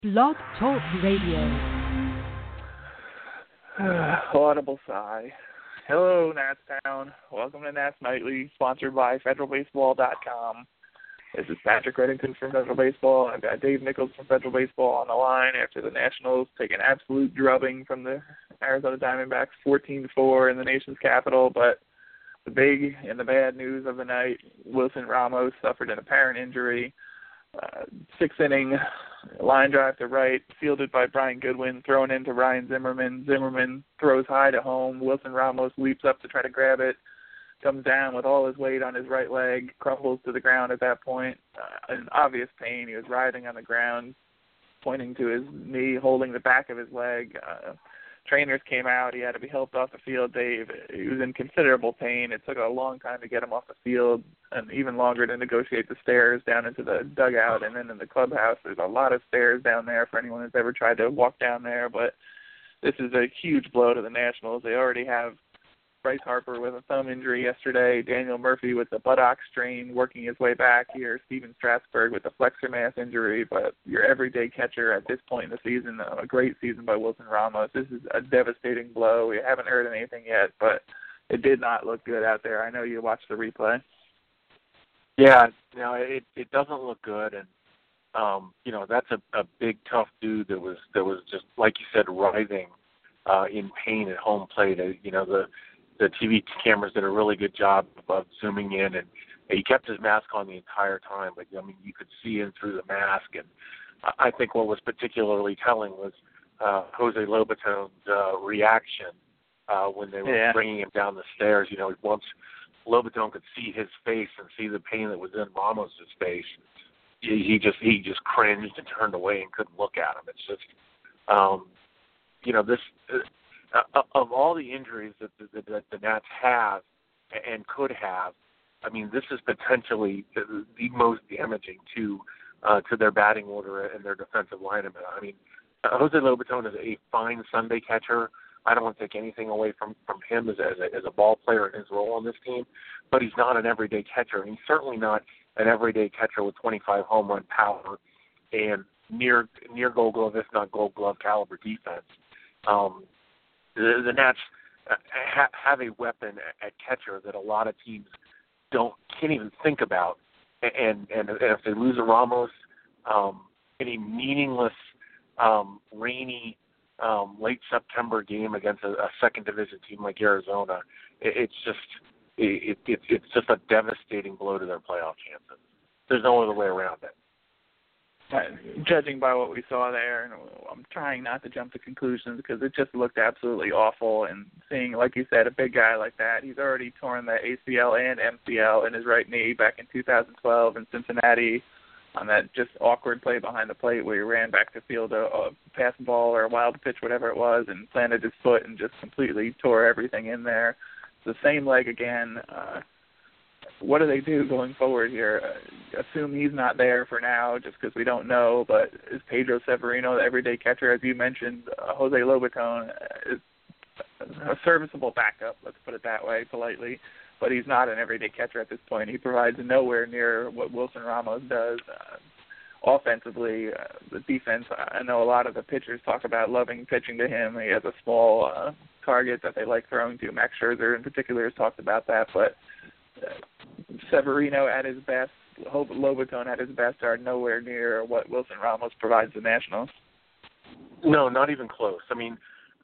Blog Talk Radio. Audible sigh. Hello, Nats Town. Welcome to Nats Nightly, sponsored by FederalBaseball.com. This is Patrick Reddington from Federal Baseball. I've got Dave Nichols from Federal Baseball on the line after the Nationals take an absolute drubbing from the Arizona Diamondbacks, 14-4 in the nation's capital. But the big and the bad news of the night, Wilson Ramos suffered an apparent injury. Sixth inning, line drive to right, fielded by Brian Goodwin, thrown into Ryan Zimmerman. Zimmerman throws high to home. Wilson Ramos leaps up to try to grab it, comes down with all his weight on his right leg, crumbles to the ground at that point. In obvious pain, he was writhing on the ground, pointing to his knee, holding the back of his leg. Trainers came out. He had to be helped off the field, Dave. He was in considerable pain. It took a long time to get him off the field and even longer to negotiate the stairs down into the dugout and then in the clubhouse. There's a lot of stairs down there for anyone who's ever tried to walk down there, but this is a huge blow to the Nationals. They already have Bryce Harper with a thumb injury yesterday, Daniel Murphy with the buttock strain working his way back here, Steven Strasburg with the flexor mass injury, but your everyday catcher at this point in the season, a great season by Wilson Ramos. This is a devastating blow. We haven't heard anything yet, but it did not look good out there. I know you watched the replay. Yeah, it doesn't look good, and that's a big tough dude that was just, like you said, writhing in pain at home plate. The TV cameras did a really good job of zooming in, and he kept his mask on the entire time. But you could see in through the mask, and I think what was particularly telling was Jose Lobaton's reaction when they were bringing him down the stairs. Once Lobaton could see his face and see the pain that was in Ramos's face, he just cringed and turned away and couldn't look at him. It's just, this. Of all the injuries that the Nats have and could have, I mean, this is potentially the most damaging to their batting order and their defensive linemen. I mean, Jose Lobaton is a fine Sunday catcher. I don't want to take anything away from him as a ball player in his role on this team, but he's not an everyday catcher, and he's certainly not an everyday catcher with 25 home run power and near Gold Glove, if not Gold Glove caliber defense. The Nats have a weapon at catcher that a lot of teams can't even think about, and if they lose a Ramos in a meaningless, rainy late September game against a second division team like Arizona, it's just a devastating blow to their playoff chances. There's no other way around it. Judging by what we saw there, and I'm trying not to jump to conclusions because it just looked absolutely awful. And seeing, like you said, a big guy like that, he's already torn the ACL and MCL in his right knee back in 2012 in Cincinnati on that just awkward play behind the plate where he ran back to field a pass ball or a wild pitch, whatever it was, and planted his foot and just completely tore everything in there. It's the same leg again. What do they do going forward here? Assume he's not there for now just because we don't know, but is Pedro Severino the everyday catcher? As you mentioned, Jose Lobaton is a serviceable backup, let's put it that way, politely, but he's not an everyday catcher at this point. He provides nowhere near what Wilson Ramos does. Offensively, the defense, I know a lot of the pitchers talk about loving pitching to him. He has a small target that they like throwing to. Max Scherzer in particular has talked about that, but Severino at his best, Lobaton at his best are nowhere near what Wilson Ramos provides the Nationals. No, not even close. I mean,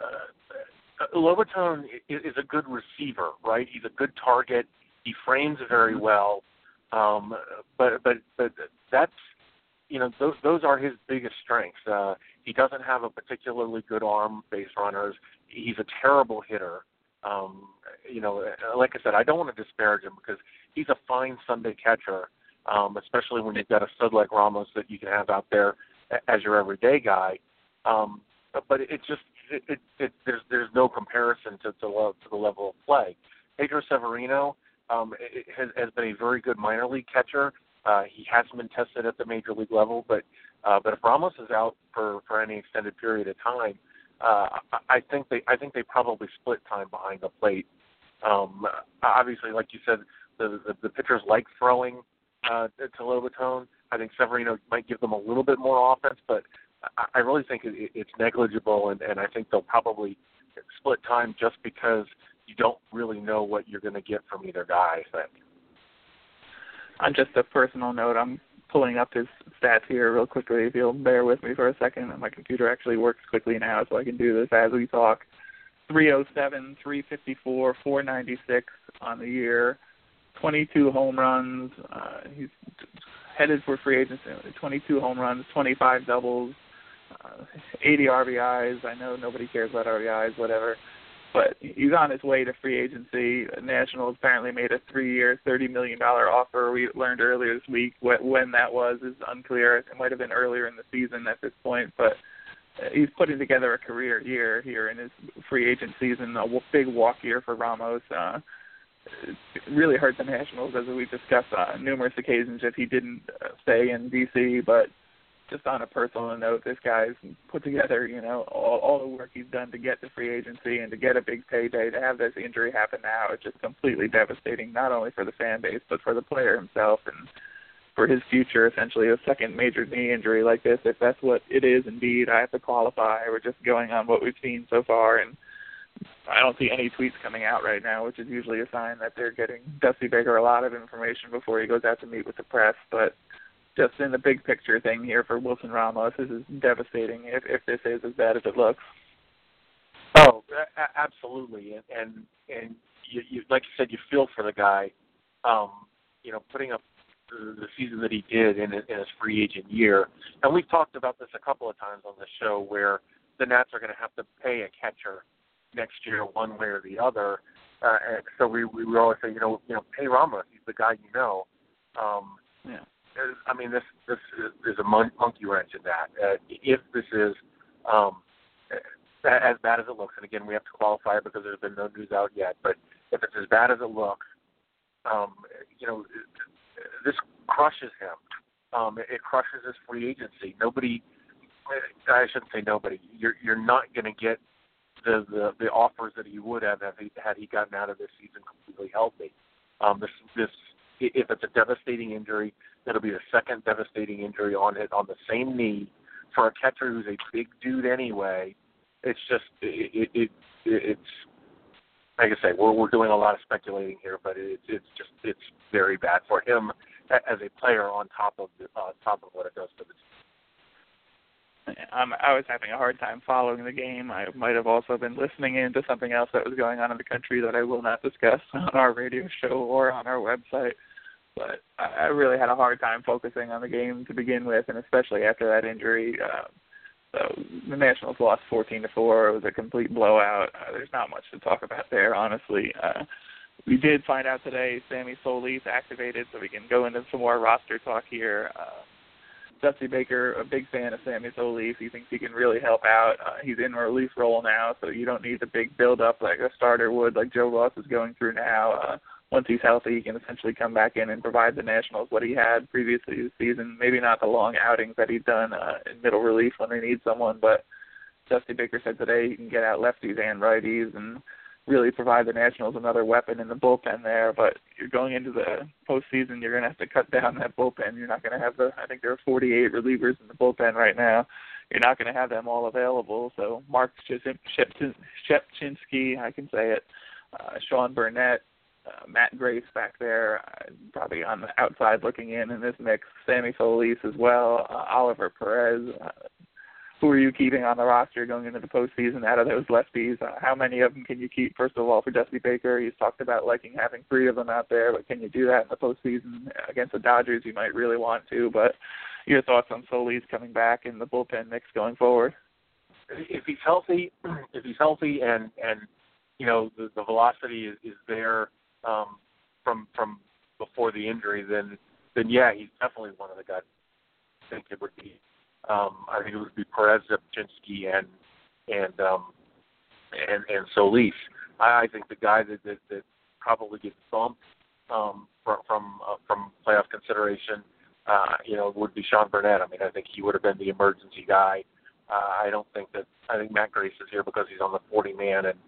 Lobaton is a good receiver, right? He's a good target. He frames very well, but that's those are his biggest strengths. He doesn't have a particularly good arm, base runners. He's a terrible hitter. Like I said, I don't want to disparage him because he's a fine Sunday catcher, especially when you've got a stud like Ramos that you can have out there as your everyday guy. But there's no comparison to the level of play. Pedro Severino has been a very good minor league catcher. He hasn't been tested at the major league level, but if Ramos is out for any extended period of time, I think they probably split time behind the plate. Obviously, like you said, the pitchers like throwing to Lobaton. I think Severino might give them a little bit more offense, but I really think it's negligible, and I think they'll probably split time just because you don't really know what you're going to get from either guy, I think. On just a personal note, I'm pulling up his stats here real quickly. If you'll bear with me for a second, my computer actually works quickly now, so I can do this as we talk. 307, 354, 496 on the year, 22 home runs. He's headed for free agency. 22 home runs, 25 doubles, 80 RBIs. I know nobody cares about RBIs, whatever. But he's on his way to free agency. Nationals apparently made a 3-year, $30 million offer. We learned earlier this week when that was is unclear. It might have been earlier in the season at this point, but he's putting together a career year here in his free agent season, a big walk year for Ramos. It really hurt the Nationals, as we've discussed on numerous occasions, if he didn't stay in D.C., but just on a personal note, this guy's put together, all the work he's done to get to free agency and to get a big payday. To have this injury happen now, it's just completely devastating, not only for the fan base, but for the player himself and for his future. Essentially, a second major knee injury like this, if that's what it is indeed, I have to qualify. We're just going on what we've seen so far, and I don't see any tweets coming out right now, which is usually a sign that they're getting Dusty Baker a lot of information before he goes out to meet with the press. But just in the big picture thing here for Wilson Ramos, this is devastating if this is as bad as it looks. Oh, absolutely. And you like you said, you feel for the guy, putting up the season that he did in his free agent year. And we've talked about this a couple of times on the show where the Nats are going to have to pay a catcher next year one way or the other. And so we always say, pay Ramos. He's the guy you know. Yeah. I mean, this is a monkey wrench in that. If this is as bad as it looks, and again, we have to qualify it because there's been no news out yet, but if it's as bad as it looks, this crushes him. It crushes his free agency. I shouldn't say nobody. You're not going to get the offers that he would have had he gotten out of this season completely healthy. If it's a devastating injury, it'll be the second devastating injury on the same knee for a catcher who's a big dude anyway. It's just it's like I say, we're doing a lot of speculating here, but it's very bad for him as a player on top of what it does for the team. I was having a hard time following the game. I might have also been listening in to something else that was going on in the country that I will not discuss on our radio show or on our website. But I really had a hard time focusing on the game to begin with, and especially after that injury. So the Nationals lost 14-4. It was a complete blowout. There's not much to talk about there, honestly. We did find out today Sammy Solis activated, so we can go into some more roster talk here. Dusty Baker, a big fan of Sammy Solis. He thinks he can really help out. He's in a relief role now, so you don't need the big build-up like a starter would, like Joe Ross is going through now. Once he's healthy, he can essentially come back in and provide the Nationals what he had previously this season. Maybe not the long outings that he's done in middle relief when they need someone, but Dusty Baker said today he can get out lefties and righties and really provide the Nationals another weapon in the bullpen there. But you're going into the postseason, you're going to have to cut down that bullpen. You're not going to have I think there are 48 relievers in the bullpen right now. You're not going to have them all available. So Mark Shepchinski, I can say it, Sean Burnett, Matt Grace back there, probably on the outside looking in this mix. Sammy Solis as well, Oliver Perez. Who are you keeping on the roster going into the postseason out of those lefties? How many of them can you keep, first of all, for Dusty Baker? He's talked about liking having 3 of them out there, but can you do that in the postseason against the Dodgers? You might really want to, but your thoughts on Solis coming back in the bullpen mix going forward? If he's healthy and the velocity is there from before the injury, then yeah, he's definitely one of the guys. I think it would be. I think it would be Perez, Zepchinski, and Solis. I think the guy that probably gets bumped from playoff consideration, would be Sean Burnett. I mean, I think he would have been the emergency guy. I think Matt Grace is here because he's on the 40-man and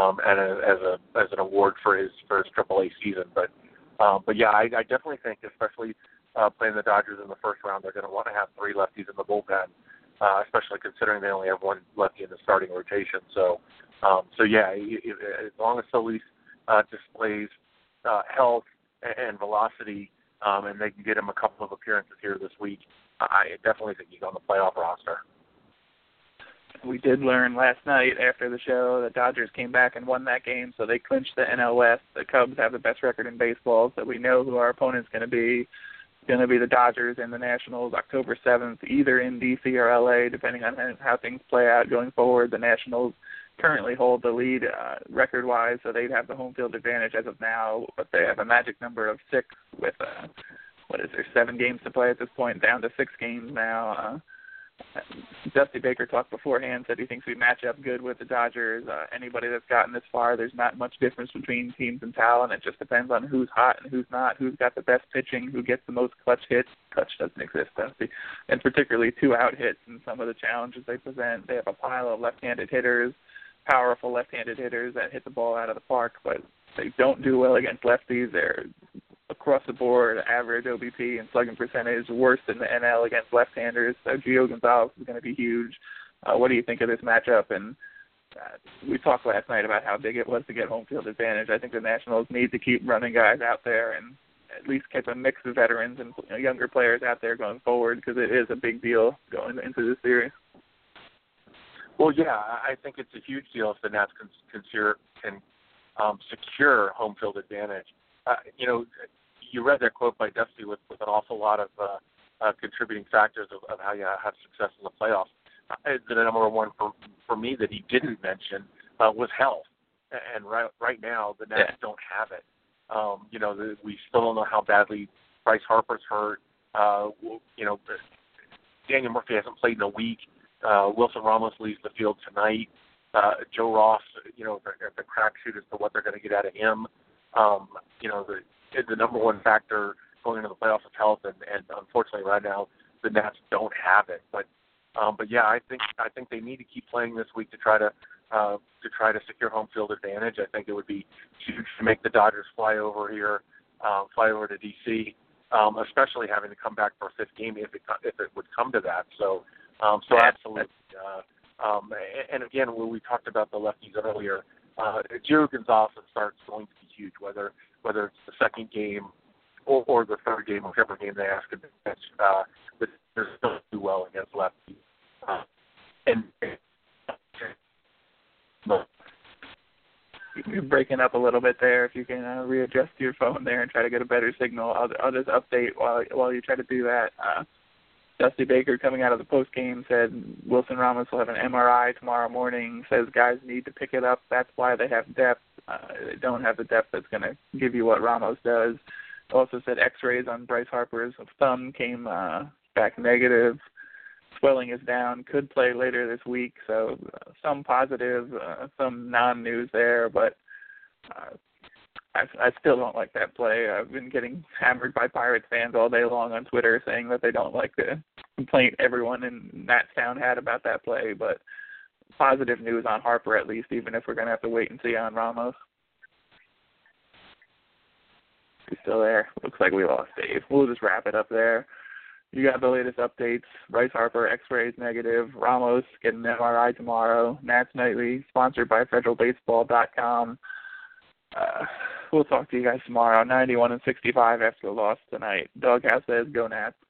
as an award for his AAA season. But yeah, I definitely think, especially playing the Dodgers in the first round, they're going to want to have 3 lefties in the bullpen. especially considering they only have one lefty in the starting rotation. So yeah, as long as Solis displays health and velocity, and they can get him a couple of appearances here this week, I definitely think he's on the playoff roster. We did learn last night after the show that Dodgers came back and won that game, so they clinched the NL West. The Cubs have the best record in baseball, so we know who our opponent's going to be. It's going to be the Dodgers and the Nationals October 7th, either in D.C. or L.A., depending on how things play out going forward. The Nationals currently hold the lead record-wise, so they'd have the home field advantage as of now, but they have a magic number of 6 with, 7 games to play at this point, down to 6 games now. Dusty Baker talked beforehand, said he thinks we match up good with the Dodgers. Anybody that's gotten this far, there's not much difference between teams in talent. It just depends on who's hot and who's not, who's got the best pitching, who gets the most clutch hits. Clutch doesn't exist, Dusty. And particularly 2-out hits and some of the challenges they present. They have a pile of left-handed hitters, powerful left-handed hitters that hit the ball out of the park, but they don't do well against lefties. They're across the board, average OBP and slugging percentage, worse than the NL against left-handers. So Gio Gonzalez is going to be huge. What do you think of this matchup? And we talked last night about how big it was to get home field advantage. I think the Nationals need to keep running guys out there and at least keep a mix of veterans and younger players out there going forward, because it is a big deal going into this series. Well, yeah, I think it's a huge deal if the Nats can secure home field advantage. You read that quote by Dusty with an awful lot of contributing factors of how you have success in the playoffs. The number one for me that he didn't mention was health. And right now, the Nats don't have it. We still don't know how badly Bryce Harper's hurt. Daniel Murphy hasn't played in a week. Wilson Ramos leaves the field tonight. Joe Ross, the crapshoot as to what they're going to get out of him. The number one factor going into the playoffs is health, and unfortunately right now the Nats don't have it. But yeah, I think they need to keep playing this week to try to secure home field advantage. I think it would be huge to make the Dodgers fly over here, fly over to D.C., especially having to come back for a 5th game if it would come to that. So absolutely. And again, when we talked about the lefties earlier, Gio Gonzalez starts going to be huge, whether it's the 2nd game or the 3rd game, whichever game they ask him to pitch. But they're still do well against lefties. You're breaking up a little bit there. If you can readjust your phone there and try to get a better signal, I'll just update while you try to do that. Dusty Baker, coming out of the post game, said Wilson Ramos will have an MRI tomorrow morning. Says guys need to pick it up. That's why they have depth. They don't have the depth that's going to give you what Ramos does. Also said X-rays on Bryce Harper's thumb came back negative. Swelling is down. Could play later this week. So some positive, some non-news there, but I still don't like that play. I've been getting hammered by Pirates fans all day long on Twitter saying that they don't like the complaint everyone in Natstown had about that play, but positive news on Harper at least, even if we're going to have to wait and see on Ramos. He's still there. Looks like we lost Dave. We'll just wrap it up there. You got the latest updates. Bryce Harper, X-rays negative. Ramos getting an MRI tomorrow. Nats Nightly, sponsored by FederalBaseball.com. We'll talk to you guys tomorrow. 91-65 after the loss tonight. Doghouse says, go Nats.